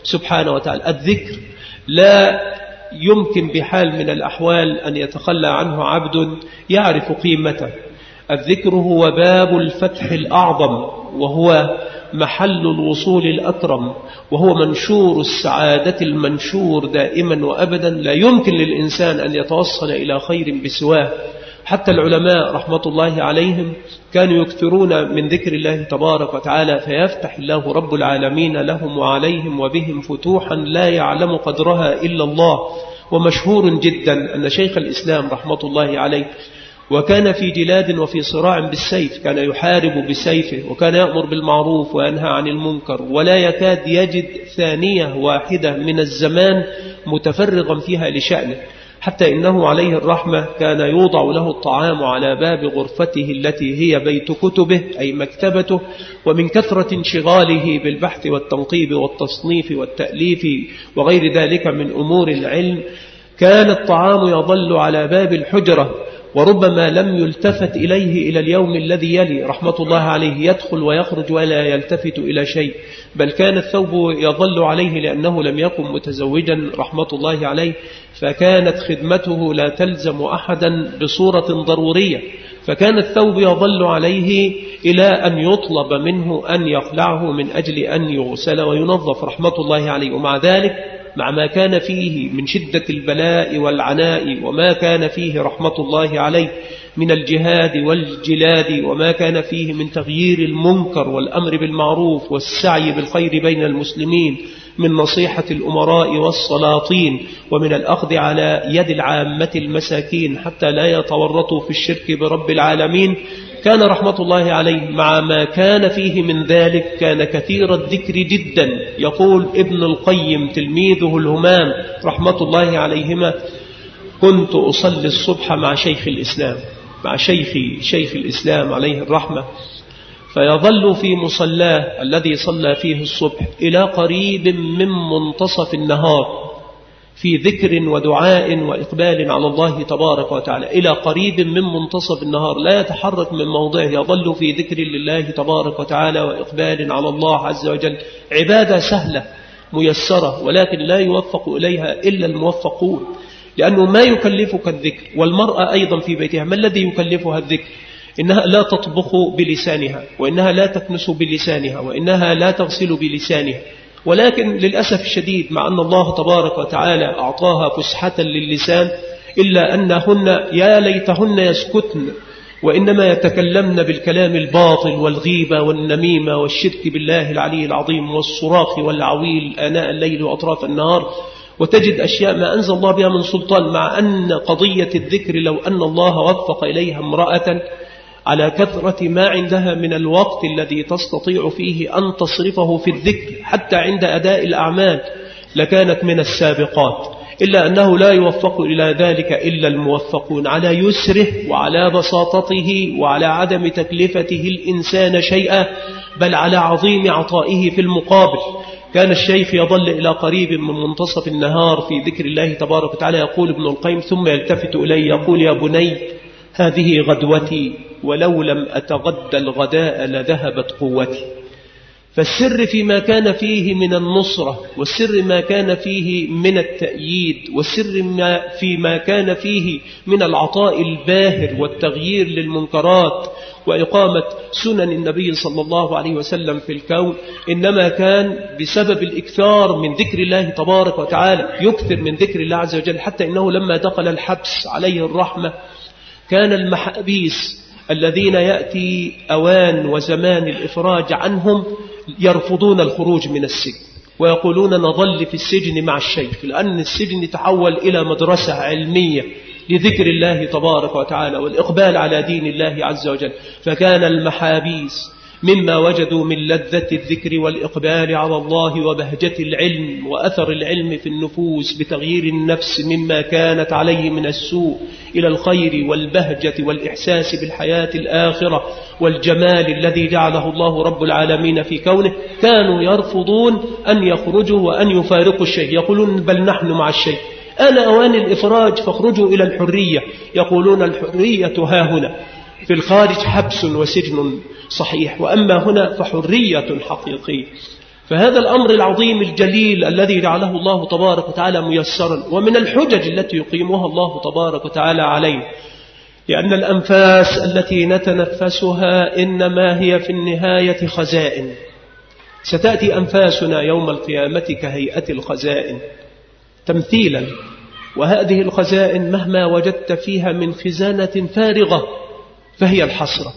سبحانه وتعالى. الذكر لا يمكن بحال من الأحوال أن يتخلى عنه عبد يعرف قيمته. الذكر هو باب الفتح الأعظم، وهو محل الوصول الأكرم، وهو منشور السعادة المنشور دائما وأبدا. لا يمكن للإنسان أن يتوصل إلى خير بسواه. حتى العلماء رحمة الله عليهم كانوا يكثرون من ذكر الله تبارك وتعالى، فيفتح الله رب العالمين لهم وعليهم وبهم فتوحا لا يعلم قدرها إلا الله. ومشهور جدا أن شيخ الإسلام رحمة الله عليه وكان في جلاد وفي صراع بالسيف، كان يحارب بسيفه، وكان يأمر بالمعروف وينهى عن المنكر، ولا يكاد يجد ثانية واحدة من الزمان متفرغا فيها لشأنه، حتى إنه عليه الرحمة كان يوضع له الطعام على باب غرفته التي هي بيت كتبه أي مكتبته، ومن كثرة انشغاله بالبحث والتنقيب والتصنيف والتأليف وغير ذلك من أمور العلم كان الطعام يظل على باب الحجرة، وربما لم يلتفت إليه إلى اليوم الذي يلي رحمة الله عليه، يدخل ويخرج ولا يلتفت إلى شيء، بل كان الثوب يظل عليه لأنه لم يكن متزوجا رحمة الله عليه، فكانت خدمته لا تلزم أحدا بصورة ضرورية، فكان الثوب يظل عليه إلى أن يطلب منه أن يخلعه من أجل أن يغسل وينظف رحمة الله عليه. ومع ذلك مع ما كان فيه من شدة البلاء والعناء، وما كان فيه رحمة الله عليه من الجهاد والجلاد، وما كان فيه من تغيير المنكر والأمر بالمعروف والسعي بالخير بين المسلمين، من نصيحة الأمراء والسلاطين، ومن الأخذ على يد العامة المساكين حتى لا يتورطوا في الشرك برب العالمين، كان رحمة الله عليه مع ما كان فيه من ذلك كان كثير الذكر جدا. يقول ابن القيم تلميذه الهمام رحمة الله عليهما: كنت أصلي الصبح مع شيخ الإسلام، مع شيخ الإسلام عليه الرحمة، فيظل في مصلاه الذي صلى فيه الصبح إلى قريب من منتصف النهار في ذكر ودعاء وإقبال على الله تبارك وتعالى، إلى قريب من منتصف النهار لا يتحرك من موضعه، يظل في ذكر لله تبارك وتعالى وإقبال على الله عز وجل. عبادة سهلة ميسرة، ولكن لا يوفق إليها إلا الموفقون، لأنه ما يكلفك الذكر. والمرأة أيضا في بيتها ما الذي يكلفها الذكر؟ إنها لا تطبخ بلسانها، وإنها لا تكنس بلسانها، وإنها لا تغسل بلسانها، ولكن للأسف الشديد مع أن الله تبارك وتعالى أعطاها فسحة للسان، إلا أنهن يا ليتهن يسكتن، وإنما يتكلمن بالكلام الباطل والغيبة والنميمة والشرك بالله العلي العظيم والصراخ والعويل آناء الليل وأطراف النهار، وتجد أشياء ما أنزل الله بها من سلطان. مع أن قضية الذكر لو أن الله وفق إليها امرأة على كثرة ما عندها من الوقت الذي تستطيع فيه أن تصرفه في الذكر حتى عند أداء الأعمال لكانت من السابقات، إلا أنه لا يوفق إلى ذلك إلا الموفقون، على يسره وعلى بساطته وعلى عدم تكلفته الإنسان شيئا، بل على عظيم عطائه في المقابل. كان الشيخ يظل إلى قريب من منتصف النهار في ذكر الله تبارك وتعالى. يقول ابن القيم: ثم يلتفت إلي يقول: يا بني، هذه غدوتي، ولو لم أتغدى الغداء لذهبت قوتي. فالسر فيما كان فيه من النصرة، والسر ما كان فيه من التأييد، والسر فيما كان فيه من العطاء الباهر والتغيير للمنكرات وإقامة سنن النبي صلى الله عليه وسلم في الكون، إنما كان بسبب الإكثار من ذكر الله تبارك وتعالى. يكثر من ذكر الله عز وجل، حتى إنه لما دخل الحبس عليه الرحمة كان المحابيس الذين يأتي أوان وزمان الإفراج عنهم يرفضون الخروج من السجن، ويقولون نظل في السجن مع الشيخ، لأن السجن تحول إلى مدرسة علمية لذكر الله تبارك وتعالى والإقبال على دين الله عز وجل. فكان المحابيس مما وجدوا من لذة الذكر والإقبال على الله وبهجة العلم وأثر العلم في النفوس بتغيير النفس مما كانت عليه من السوء إلى الخير والبهجة والإحساس بالحياة الآخرة والجمال الذي جعله الله رب العالمين في كونه. كانوا يرفضون أن يخرجوا وأن يفارقوا الشيء، يقولون بل نحن مع الشيء، أنا أوان الإفراج فاخرجوا إلى الحرية. يقولون الحرية ها هنا، في الخارج حبس وسجن صحيح، وأما هنا فحرية حقيقية. فهذا الأمر العظيم الجليل الذي جعله الله تبارك وتعالى ميسرا، ومن الحجج التي يقيمها الله تبارك وتعالى عليه، لأن الأنفاس التي نتنفسها إنما هي في النهاية خزائن. ستأتي أنفاسنا يوم القيامة كهيئة الخزائن تمثيلا، وهذه الخزائن مهما وجدت فيها من خزانة فارغة فهي الحسرة،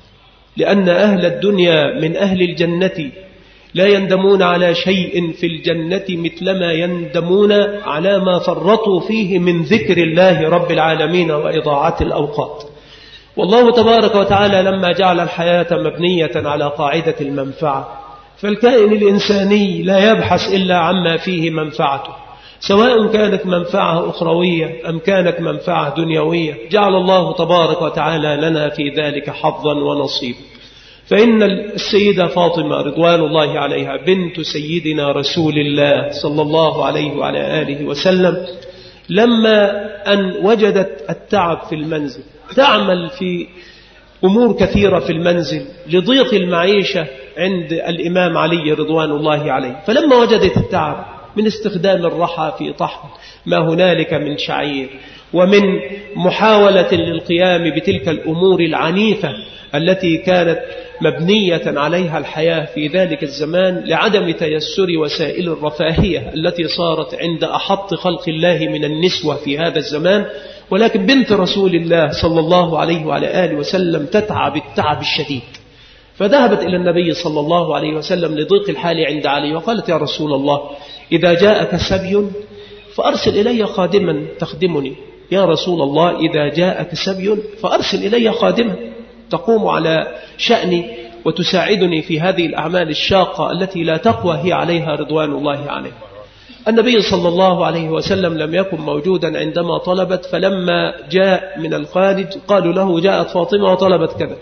لأن أهل الدنيا من أهل الجنة لا يندمون على شيء في الجنة مثلما يندمون على ما فرطوا فيه من ذكر الله رب العالمين وإضاعة الأوقات. والله تبارك وتعالى لما جعل الحياة مبنية على قاعدة المنفعة، فالكائن الإنساني لا يبحث إلا عما فيه منفعته، سواء كانت منفعة أخروية أم كانت منفعة دنيوية، جعل الله تبارك وتعالى لنا في ذلك حظا ونصيب. فإن السيدة فاطمة رضوان الله عليها بنت سيدنا رسول الله صلى الله عليه وعلى آله وسلم، لما أن وجدت التعب في المنزل، تعمل في أمور كثيرة في المنزل لضيق المعيشة عند الإمام علي رضوان الله عليه، فلما وجدت التعب من استخدام الرحى في طحن ما هنالك من شعير، ومن محاولة للقيام بتلك الأمور العنيفة التي كانت مبنية عليها الحياة في ذلك الزمان لعدم تيسر وسائل الرفاهية التي صارت عند أحط خلق الله من النسوة في هذا الزمان، ولكن بنت رسول الله صلى الله عليه وعلى آله وسلم تتعب التعب الشديد، فذهبت إلى النبي صلى الله عليه وسلم لضيق الحال عند علي، وقالت: يا رسول الله، إذا جاءك سبي فأرسل إلي خادما تخدمني. يا رسول الله، إذا جاءك سبي فأرسل إلي خادما تقوم على شأني وتساعدني في هذه الأعمال الشاقة التي لا تقوى هي عليها رضوان الله عليه. النبي صلى الله عليه وسلم لم يكن موجودا عندما طلبت، فلما جاء من الخارج قالوا له: جاءت فاطمة وطلبت كذا.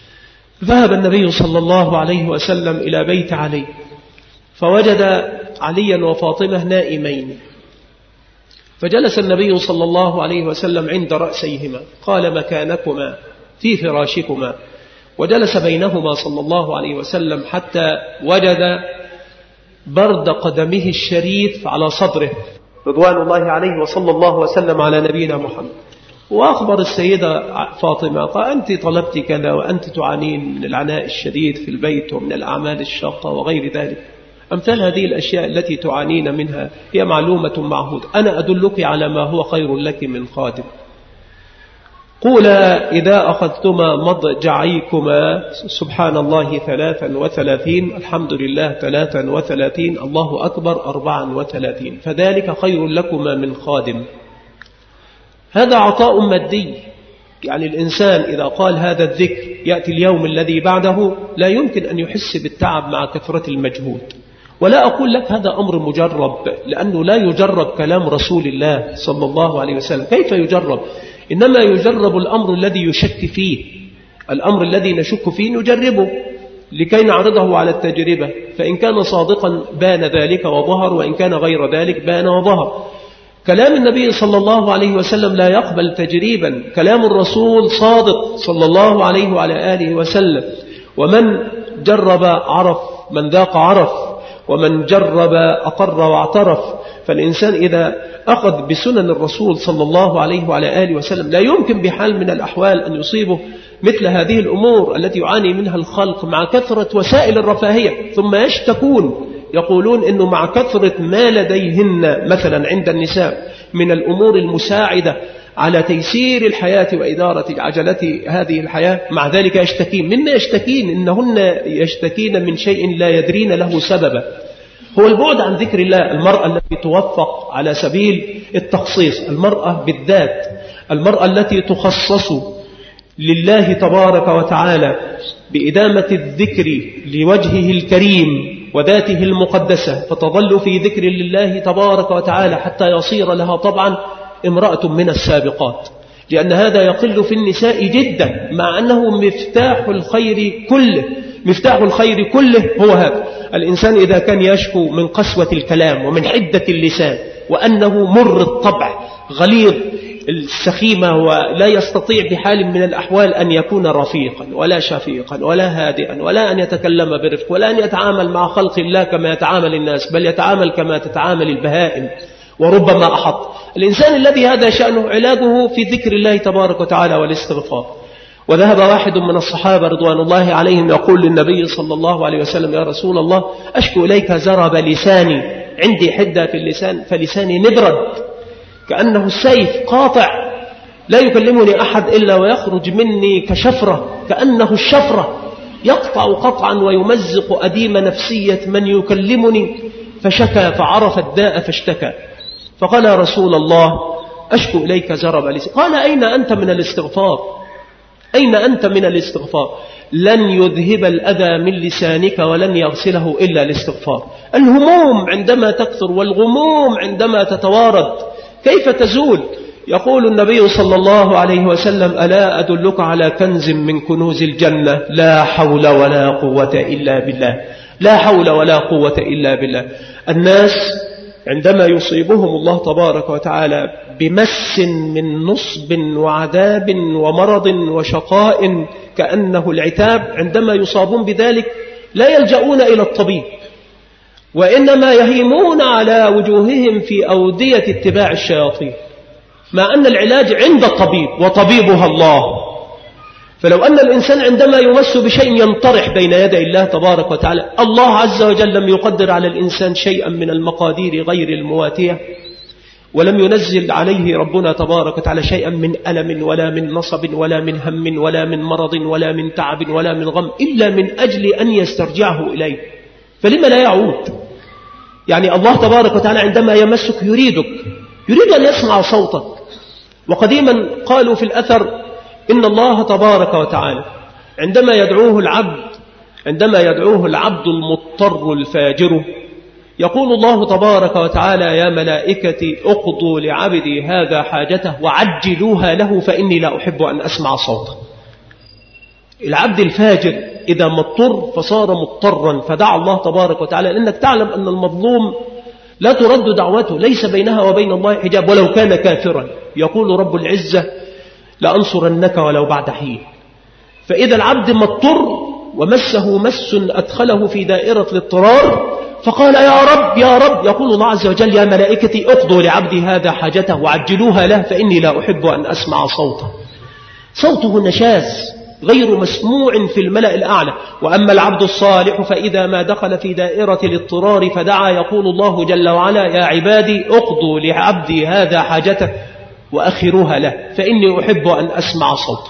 ذهب النبي صلى الله عليه وسلم إلى بيت علي، فوجد عليا وفاطمة نائمين، فجلس النبي صلى الله عليه وسلم عند رأسيهما، قال: مكانكما في فراشكما، وجلس بينهما صلى الله عليه وسلم حتى وجد برد قدمه الشريف على صدره رضوان الله عليه، وصلى الله وسلم على نبينا محمد. وأخبر السيدة فاطمة قال: أنت طلبت كذا، وأنت تعانين من العناء الشديد في البيت ومن الأعمال الشاقة وغير ذلك. أمثال هذه الأشياء التي تعانين منها هي معلومة معهودة، أنا أدلك على ما هو خير لك من خادم. قولا إذا أخذتما مضجعيكما سبحان الله 33، الحمد لله 33، الله أكبر 34، فذلك خير لكما من خادم. هذا عطاء مادي، يعني الإنسان إذا قال هذا الذكر يأتي اليوم الذي بعده لا يمكن أن يحس بالتعب مع كثرة المجهود. ولا أقول لك هذا أمر مجرب، لأنه لا يجرب كلام رسول الله صلى الله عليه وسلم. كيف يجرب؟ إنما يجرب الأمر الذي يشك فيه، الأمر الذي نشك فيه نجربه لكي نعرضه على التجربة، فإن كان صادقا بان ذلك وظهر، وإن كان غير ذلك بان وظهر. كلام النبي صلى الله عليه وسلم لا يقبل تجريبا، كلام الرسول صادق صلى الله عليه وعلى آله وسلم، ومن جرب عرف، من ذاق عرف، ومن جرب أقر واعترف. فالإنسان إذا أخذ بسنن الرسول صلى الله عليه وعلى آله وسلم لا يمكن بحال من الأحوال أن يصيبه مثل هذه الأمور التي يعاني منها الخلق مع كثرة وسائل الرفاهية. ثم يشتكون يقولون إنه مع كثرة ما لديهن مثلا عند النساء من الأمور المساعدة على تيسير الحياة وإدارة عجلة هذه الحياة، مع ذلك يشتكين. مما يشتكين؟ إنهن يشتكين من شيء لا يدرين له سببا، هو البعد عن ذكر الله. المرأة التي توفق على سبيل التخصيص، المرأة بالذات، المرأة التي تخصص لله تبارك وتعالى بإدامة الذكر لوجهه الكريم وذاته المقدسة، فتظل في ذكر لله تبارك وتعالى حتى يصير لها طبعا امرأة من السابقات، لأن هذا يقل في النساء جدا، مع أنه مفتاح الخير كله. مفتاح الخير كله هو هذا. الإنسان إذا كان يشكو من قسوة الكلام ومن حدة اللسان وأنه مر الطبع غليظ السخيمة ولا يستطيع بحال من الأحوال أن يكون رفيقا ولا شفيقا ولا هادئا ولا أن يتكلم برفق ولا أن يتعامل مع خلق الله كما يتعامل الناس، بل يتعامل كما تتعامل البهائم وربما أحط. الإنسان الذي هذا شأنه علاجه في ذكر الله تبارك وتعالى والاستغفار. وذهب واحد من الصحابة رضوان الله عليهم يقول للنبي صلى الله عليه وسلم: يا رسول الله، أشكو إليك زرب لساني، عندي حدة في اللسان فلساني نبرد كأنه السيف قاطع، لا يكلمني أحد إلا ويخرج مني كشفرة، كأنه الشفرة يقطع قطعا ويمزق أديم نفسية من يكلمني. فشكى فعرف الداء فاشتكى، فقال: يا رسول الله، أشكو إليك زرب لساني. قال: أين أنت من الاستغفار؟ أين أنت من الاستغفار؟ لن يذهب الأذى من لسانك ولن يغسله إلا الاستغفار. الهموم عندما تكثر والغموم عندما تتوارد كيف تزول؟ يقول النبي صلى الله عليه وسلم: ألا أدلك على كنز من كنوز الجنة؟ لا حول ولا قوة إلا بالله، لا حول ولا قوة إلا بالله. الناس عندما يصيبهم الله تبارك وتعالى بمس من نصب وعذاب ومرض وشقاء كأنه العتاب، عندما يصابون بذلك لا يلجؤون إلى الطبيب، وإنما يهيمون على وجوههم في أودية اتباع الشياطين، مع أن العلاج عند الطبيب وطبيبها الله. فلو أن الإنسان عندما يمس بشيء ينطرح بين يدي الله تبارك وتعالى، الله عز وجل لم يقدر على الإنسان شيئا من المقادير غير المواتية، ولم ينزل عليه ربنا تبارك وتعالى شيئا من ألم ولا من نصب ولا من هم ولا من مرض ولا من تعب ولا من غم، إلا من أجل أن يسترجعه إليه. فلما لا يعود؟ يعني الله تبارك وتعالى عندما يمسك يريدك، يريد أن يسمع صوتك. وقديما قالوا في الأثر إن الله تبارك وتعالى عندما يدعوه العبد المضطر الفاجر، يقول الله تبارك وتعالى: يا ملائكتي اقضوا لعبدي هذا حاجته وعجلوها له فإني لا أحب أن أسمع صوته. العبد الفاجر إذا مضطر فصار مضطرا فدعا الله تبارك وتعالى، لأنك تعلم أن المظلوم لا ترد دعوته، ليس بينها وبين الله حجاب ولو كان كافرا. يقول رب العزة: لأنصرنك ولو بعد حين. فإذا العبد مضطر ومسه مس أدخله في دائرة الاضطرار فقال: يا رب يا رب، يقول الله عز وجل: يا ملائكتي اقضوا لعبدي هذا حاجته وعجلوها له فإني لا أحب أن أسمع صوته. صوته نشاز غير مسموع في الملأ الأعلى. وأما العبد الصالح فإذا ما دخل في دائرة الاضطرار فدعا، يقول الله جل وعلا: يا عبادي اقضوا لعبدي هذا حاجته وأخروها له فإني أحب أن أسمع صوته.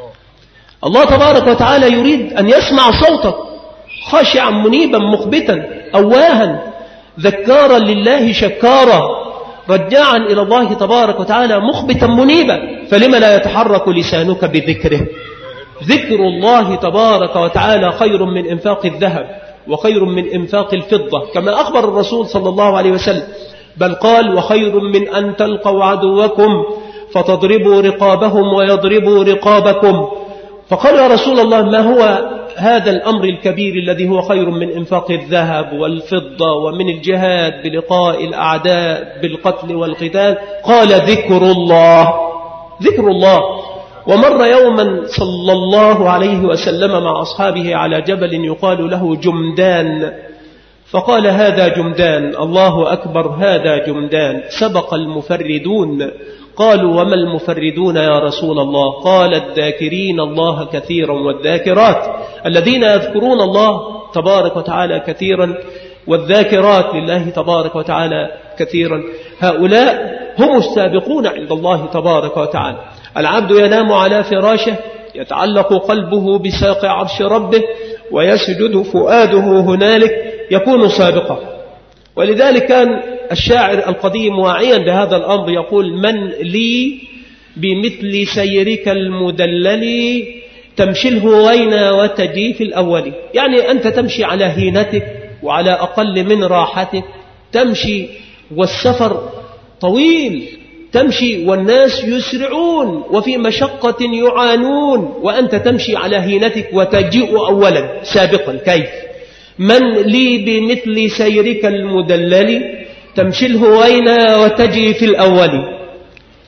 الله تبارك وتعالى يريد أن يسمع صوتك خاشعا منيبا مخبتا أواها ذكارا لله شكارا رجاعا إلى الله تبارك وتعالى مخبتا منيبا. فلما لا يتحرك لسانك بذكره؟ ذكر الله تبارك وتعالى خير من إنفاق الذهب وخير من إنفاق الفضة، كما أخبر الرسول صلى الله عليه وسلم، بل قال: وخير من أن تلقوا عدوكم فتضربوا رقابهم ويضربوا رقابكم. فقال: يا رسول الله، ما هو هذا الأمر الكبير الذي هو خير من إنفاق الذهب والفضة ومن الجهاد بلقاء الأعداء بالقتل والقتال؟ قال: ذكر الله، ذكر الله. ومر يوما صلى الله عليه وسلم مع أصحابه على جبل يقال له جمدان، فقال: هذا جمدان، الله أكبر، هذا جمدان، سبق المفردون. قالوا: وما المفردون يا رسول الله؟ قال: الذاكرين الله كثيرا والذاكرات، الذين يذكرون الله تبارك وتعالى كثيرا والذاكرات لله تبارك وتعالى كثيرا. هؤلاء هم السابقون عند الله تبارك وتعالى. العبد ينام على فراشه يتعلق قلبه بساق عرش ربه ويسجد فؤاده هنالك، يكون سابقا. ولذلك كان الشاعر القديم واعيا بهذا الأمر يقول: من لي بمثل سيرك المدلل تمشي الهوينا وتجي في الأول. يعني أنت تمشي على هينتك وعلى أقل من راحتك، تمشي والسفر طويل، تمشي والناس يسرعون وفي مشقة يعانون، وأنت تمشي على هينتك وتجيء أولا سابقا. كيف؟ من لي بمثل سيرك المدلل تمشي الهوينا وتجي في الأول.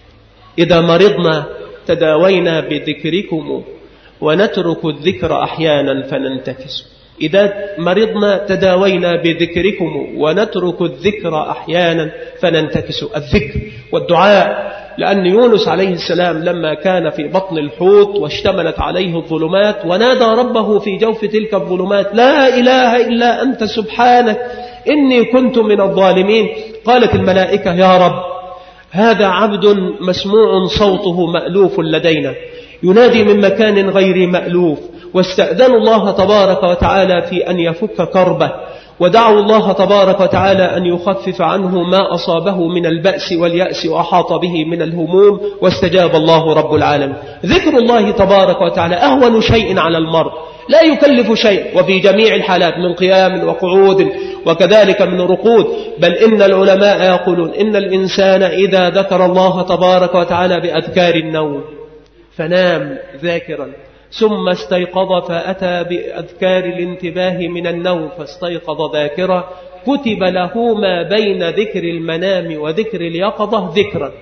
إذا مرضنا تداوينا بذكركم ونترك الذكر أحيانا فننتكس. إذا مرضنا تداوينا بذكركم ونترك الذكر أحيانا فننتكس. الذكر والدعاء، لأن يونس عليه السلام لما كان في بطن الحوت واشتملت عليه الظلمات ونادى ربه في جوف تلك الظلمات لا إله إلا أنت سبحانك إني كنت من الظالمين، قالت الملائكة يا رب هذا عبد مسموع صوته مألوف لدينا ينادي من مكان غير مألوف، واستأذنوا الله تبارك وتعالى في أن يفك كربه، ودعوا الله تبارك وتعالى أن يخفف عنه ما أصابه من البأس واليأس وأحاط به من الهموم، واستجاب الله رب العالمين. ذكر الله تبارك وتعالى أهون شيء على المرء، لا يكلف شيء، وفي جميع الحالات من قيام وقعود وكذلك من رقود. بل إن العلماء يقولون إن الإنسان إذا ذكر الله تبارك وتعالى بأذكار النوم فنام ذاكرا ثم استيقظ فأتى بأذكار الانتباه من النوم فاستيقظ ذاكرا، كتب له ما بين ذكر المنام وذكر اليقظة ذكرا،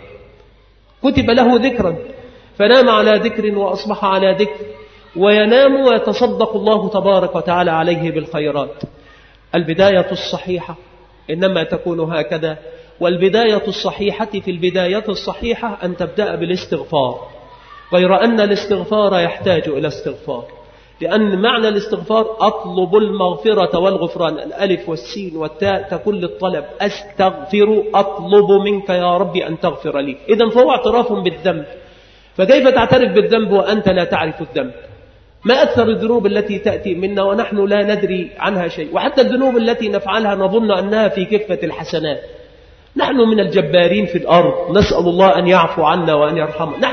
كتب له ذكرا، فنام على ذكر وأصبح على ذكر، وينام ويتصدق الله تبارك وتعالى عليه بالخيرات. البداية الصحيحة إنما تكون هكذا، والبداية الصحيحة في البداية الصحيحة أن تبدأ بالاستغفار، غير أن الاستغفار يحتاج إلى استغفار، لأن معنى الاستغفار أطلب المغفرة والغفران، الألف والسين والتاء تكون للطلب، أستغفر أطلب منك يا رب أن تغفر لي. إذن فهو اعتراف بالذنب، فكيف تعترف بالذنب وأنت لا تعرف الذنب؟ ما أكثر الذنوب التي تأتي منا ونحن لا ندري عنها شيء، وحتى الذنوب التي نفعلها نظن أنها في كفة الحسنات. نحن من الجبارين في الأرض، نسأل الله أن يعفو عنا وأن يرحمنا.